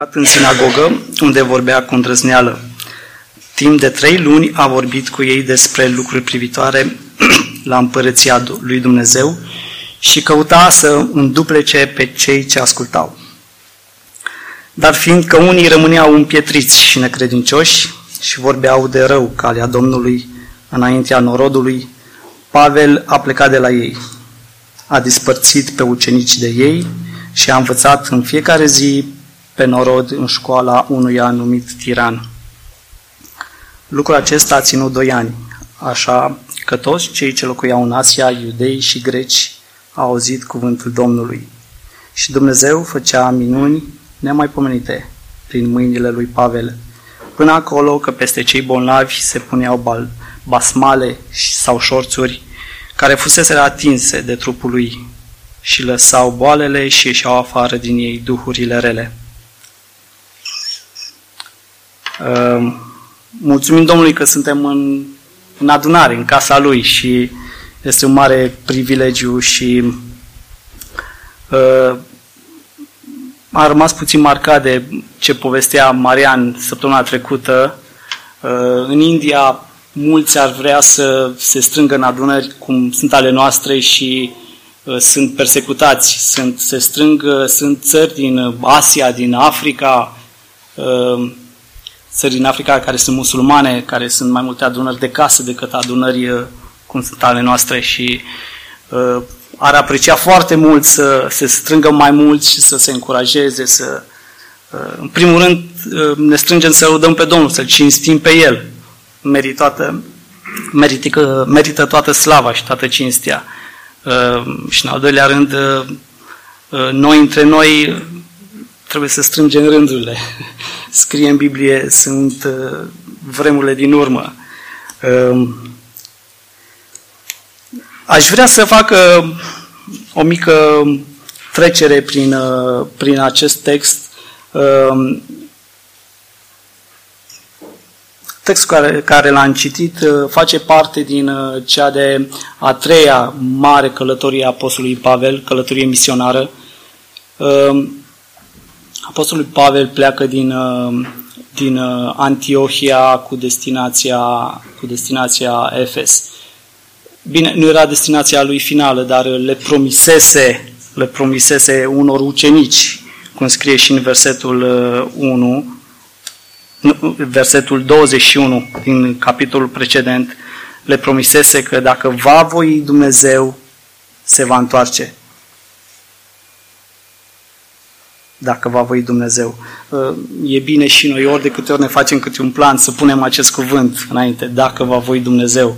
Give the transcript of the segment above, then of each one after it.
În sinagogă, unde vorbea cu îndrăzneală. Timp de 3 luni a vorbit cu ei despre lucruri privitoare la împărăția lui Dumnezeu și căuta să înduplece pe cei ce ascultau. Dar fiindcă unii rămâneau împietriți și necredincioși și vorbeau de rău calea Domnului înaintea norodului, Pavel a plecat de la ei, a dispărțit pe ucenici de ei și a învățat în fiecare zi pe norod în școala unuia numit Tiran. Lucrul acesta a ținut 2 ani, așa că toți cei ce locuiau în Asia, iudei și greci, au auzit cuvântul Domnului. Și Dumnezeu făcea minuni nemaipomenite prin mâinile lui Pavel, până acolo că peste cei bolnavi se puneau basmale sau șorțuri care fusese atinse de trupul lui și lăsau boalele și ieșeau afară din ei duhurile rele. Mulțumim Domnului că suntem în adunare, în casa Lui și este un mare privilegiu și a rămas puțin marcat de ce povestea Marian săptămâna trecută. În India mulți ar vrea să se strângă în adunări cum sunt ale noastre și sunt persecutați. Sunt țări din Asia, din Africa, țări din Africa care sunt musulmane, care sunt mai multe adunări de casă decât adunări cum sunt ale noastre și ar aprecia foarte mult să se strângă mai mulți și să se încurajeze, în primul rând ne strângem să lăudăm pe Domnul, să-L cinstim pe El. Merită toată slava și toată cinstea. Și în al doilea rând, noi între noi trebuie să strângem rândurile. Scrie în Biblie, sunt vremurile din urmă. Aș vrea să fac o mică trecere prin acest text. Textul care l-am citit face parte din cea de a 3-a mare călătorie a Apostolului Pavel, călătorie misionară. Apostolul Pavel pleacă din Antiohia cu destinația Efes. Bine, nu era destinația lui finală, dar le promisese unor ucenici, cum scrie și în versetul 21 din capitolul precedent, le promisese că dacă va voi Dumnezeu, se va întoarce. Dacă va voi Dumnezeu. E bine și noi, ori de câte ori ne facem câte un plan, să punem acest cuvânt înainte, dacă va voi Dumnezeu.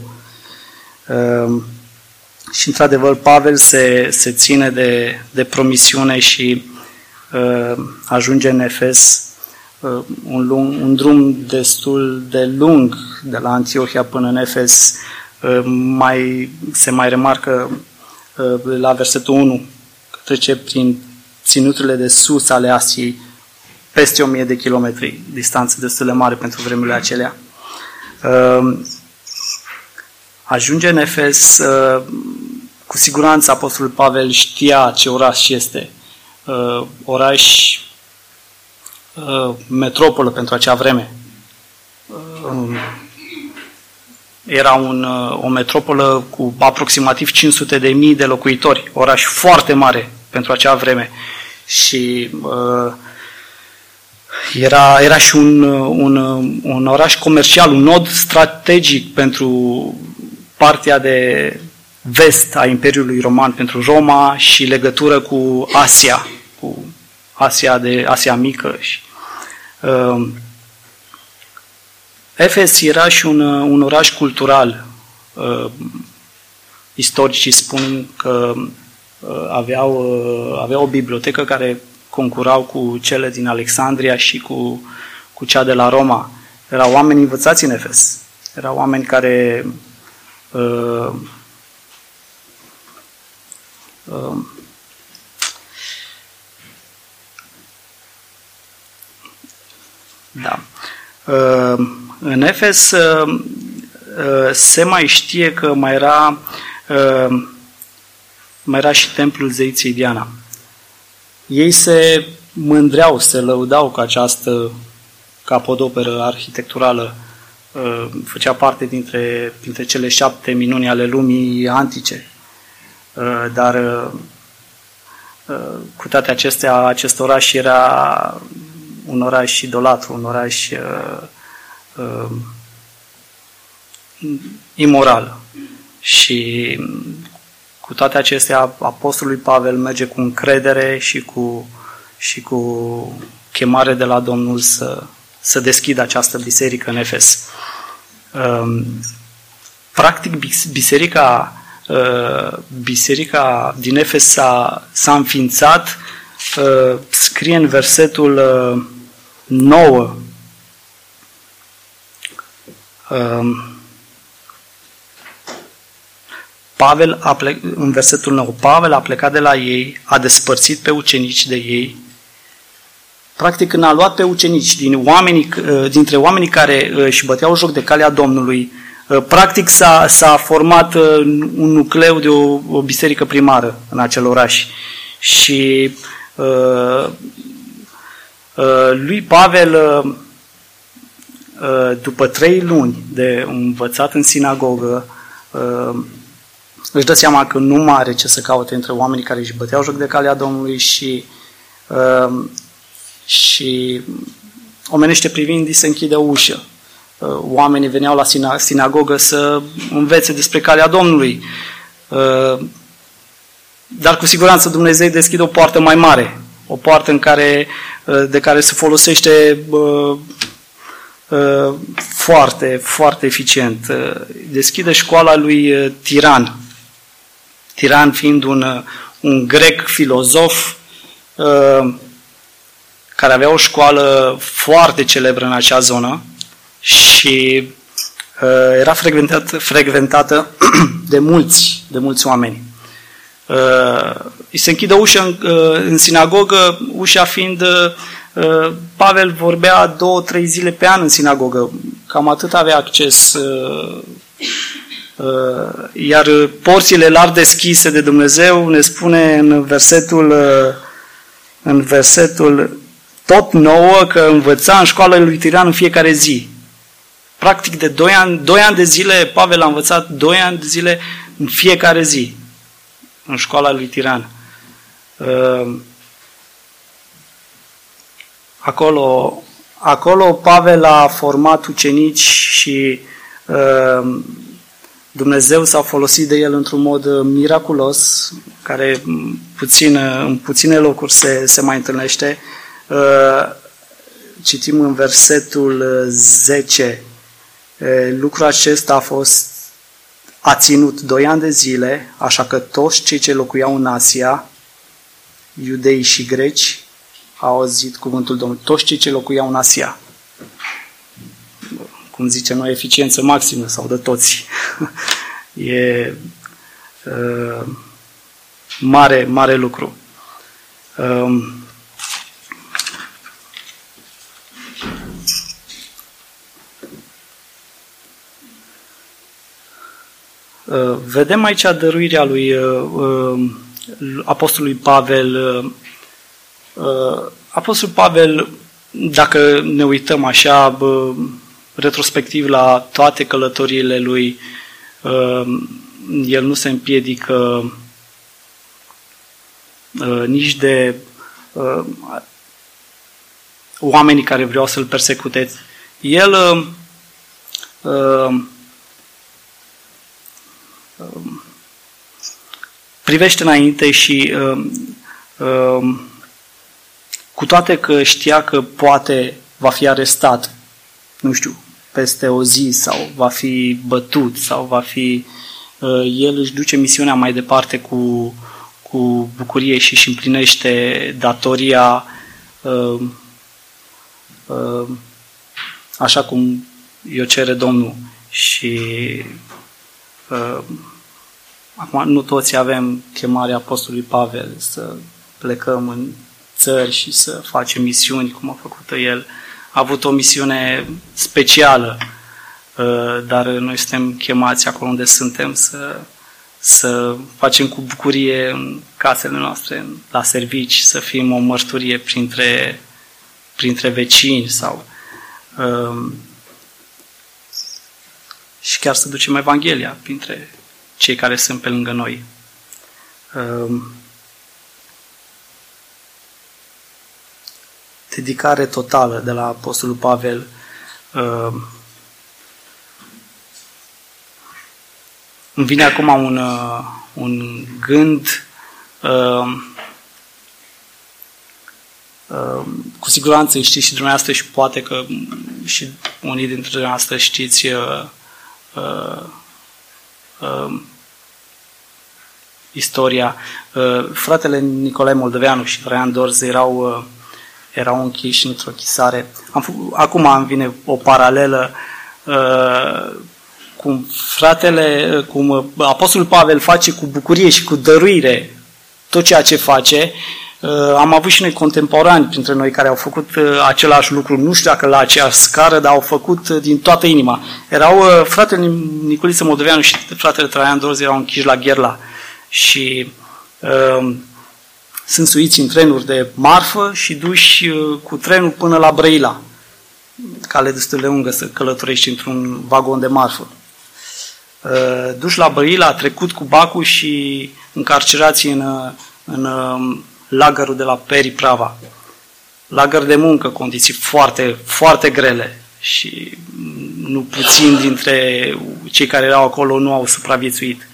Și într-adevăr Pavel se ține de promisiune și ajunge în Efes, un drum destul de lung de la Antiohia până în Efes. Se mai remarcă la versetul 1 că trece prin ținuturile de sus ale Asiei, peste 1000 de kilometri, distanță destul de mare pentru vremurile acelea. Ajunge în Efes, cu siguranță Apostolul Pavel știa ce oraș este. Oraș, metropolă pentru acea vreme. Era o metropolă cu aproximativ 500.000 de locuitori, oraș foarte mare pentru acea vreme. Și era și un oraș comercial, un nod strategic pentru partea de vest a Imperiului Roman, pentru Roma și legătură cu Asia, Asia Mică. Efes era și un oraș cultural. Istoricii spun că avea o bibliotecă care concurau cu cele din Alexandria și cu cea de la Roma. Erau oameni învățați în Efes. Erau oameni care în Efes se mai știe că mai era și templul zeiței Diana. Ei se mândreau, se lăudau cu această capodoperă arhitecturală, făcea parte dintre cele 7 minuni ale lumii antice. Dar cu toate acestea, acest oraș era un oraș idolatru, un oraș imoral. Și cu toate acestea, apostolul Pavel merge cu încredere și cu chemare de la Domnul să deschidă această biserică în Efes. Practic, biserica din Efes s-a înființat, scrie în versetul 9, în versetul 9, Pavel a plecat de la ei, a despărțit pe ucenici de ei. Practic, când a luat pe ucenici dintre oamenii care își băteau joc de calea Domnului, practic s-a format un nucleu de o biserică primară în acel oraș. Și lui Pavel, după 3 luni de învățat în sinagogă, își dă seama că nu mai are ce să caute între oamenii care își băteau joc de calea Domnului și omenește privind, îi se închide o ușă. Oamenii veneau la sinagogă să învețe despre calea Domnului. Dar cu siguranță Dumnezeu deschide o poartă mai mare, o poartă de care se folosește foarte, foarte eficient. Deschide școala lui Tiran. Tiran fiind un grec filozof care avea o școală foarte celebră în acea zonă și era frecventată de mulți oameni. Îi se închide ușa în sinagogă, ușa fiind Pavel vorbea 2-3 zile pe an în sinagogă, cam atât avea acces, iar porțile larg deschise de Dumnezeu ne spune în versetul tot 9 că învăța în școala lui Tiran în fiecare zi. Practic de 2 ani de zile, Pavel a învățat 2 ani de zile în fiecare zi în școala lui Tiran. Acolo Pavel a format ucenici și Dumnezeu s-a folosit de el într-un mod miraculos, care în puține locuri se mai întâlnește. Citim în versetul 10. Lucrul acesta a ținut 2 ani de zile, așa că toți cei ce locuiau în Asia, iudei și greci, au auzit cuvântul Domnului. Toți cei ce locuiau în Asia. Cum zicem noi, eficiență maximă sau de toți. E mare lucru. Vedem aici dăruirea lui apostolului Pavel. Apostolul Pavel, dacă ne uităm așa retrospectiv la toate călătoriile lui, el nu se împiedică nici de oamenii care vreau să-l persecute. El privește înainte și cu toate că știa că poate va fi arestat, nu știu, peste o zi sau va fi bătut sau va fi... El își duce misiunea mai departe cu bucurie și își împlinește datoria așa cum i-o cere Domnul. Și acum nu toți avem chemarea apostolului Pavel să plecăm în țări și să facem misiuni cum a făcut-o el. A avut o misiune specială, dar noi suntem chemați acolo unde suntem să facem cu bucurie în casele noastre, la servici, să fim o mărturie printre vecini sau și chiar să ducem Evanghelia printre cei care sunt pe lângă noi. Dedicare totală de la Apostolul Pavel. Îmi vine acum un gând, cu siguranță știți și dumneavoastră și poate că și unii dintre dumneavoastră știți istoria. Fratele Nicolae Moldoveanu și Traian Dorz erau închiși într-o chisare. Acum îmi vine o paralelă cum Apostolul Pavel face cu bucurie și cu dăruire tot ceea ce face. Am avut și noi contemporani printre noi care au făcut același lucru, nu știu dacă la aceeași scară, dar au făcut din toată inima. Erau fratele Nicoliță Moldoveanu și fratele Traian Dorz erau închiși la Gherla și sunt suiți în trenuri de marfă și duși cu trenul până la Brăila. Cale destul de lungă să călătorești într-un vagon de marfă. Duși la Brăila, a trecut cu bacul și încarcerați în lagărul de la Periprava. Lagăr de muncă, condiții foarte, foarte grele și nu puțin dintre cei care erau acolo nu au supraviețuit.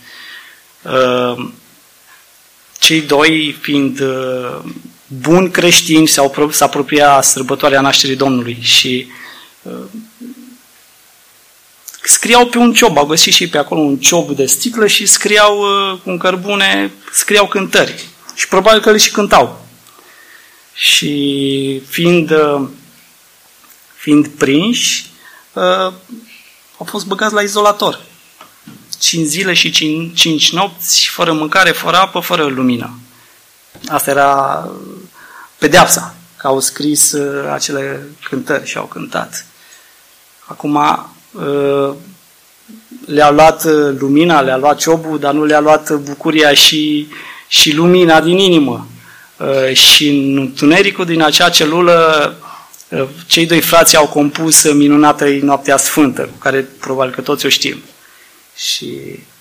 Cei doi, fiind buni creștini, se apropia sărbătoarea nașterii Domnului și scriau pe un ciob, au găsit și pe acolo un ciob de sticlă și scriau cu un cărbune, scriau cântări. Și probabil că le și cântau. Și fiind prinși, au fost băgați la izolator. 5 zile și 5 nopți, fără mâncare, fără apă, fără lumină. Asta era pedeapsa, că au scris acele cântări și au cântat. Acum le-a luat lumina, le-a luat ciobul, dar nu le-a luat bucuria și lumina din inimă. Și în întunericul din acea celulă, cei doi frați au compus Minunată-i Noaptea Sfântă, cu care probabil că toți o știm. Și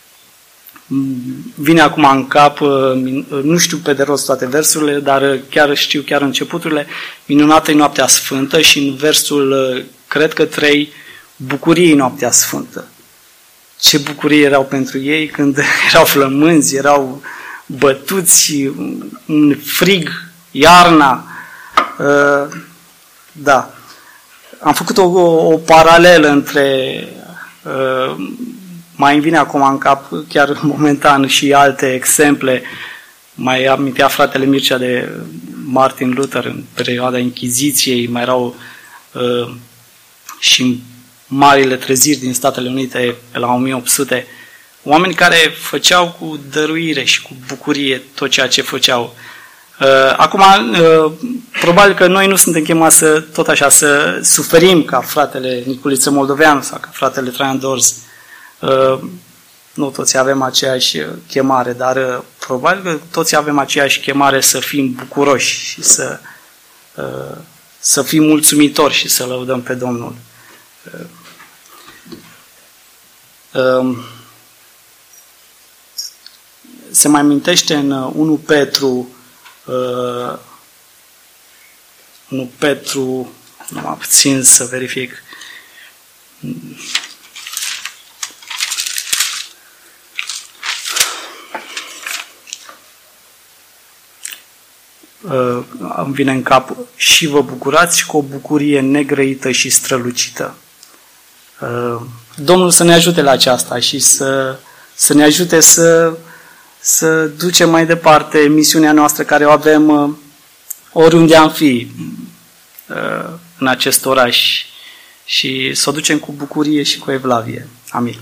vine acum în cap, nu știu pe de rost toate versurile, dar știu chiar începuturile, Minunată-i Noaptea Sfântă și în versul, cred că 3, Bucurie-i Noaptea Sfântă. Ce bucurie erau pentru ei când erau flămânzi, erau bătuți în frig, iarna. Da. Am făcut o paralelă între, mai îmi vine acum în cap, chiar momentan și alte exemple. Mai amintea fratele Mircea de Martin Luther în perioada Inchiziției, mai erau și marile treziri din Statele Unite pe la 1800, oameni care făceau cu dăruire și cu bucurie tot ceea ce făceau. Acum, probabil că noi nu suntem chemați tot așa să suferim ca fratele Nicoliță Moldoveanu sau ca fratele Traian Dorz. Nu toți avem aceeași chemare, dar probabil că toți avem aceeași chemare să fim bucuroși și să fim mulțumitori și să lăudăm pe Domnul. Se mai amintește în 1 Petru, numai puțin să verific, îmi vine în cap, și vă bucurați cu o bucurie negrăită și strălucită. Domnul să ne ajute la aceasta și să ne ajute să ducem mai departe misiunea noastră care o avem oriunde am fi în acest oraș și să o ducem cu bucurie și cu evlavie. Amin.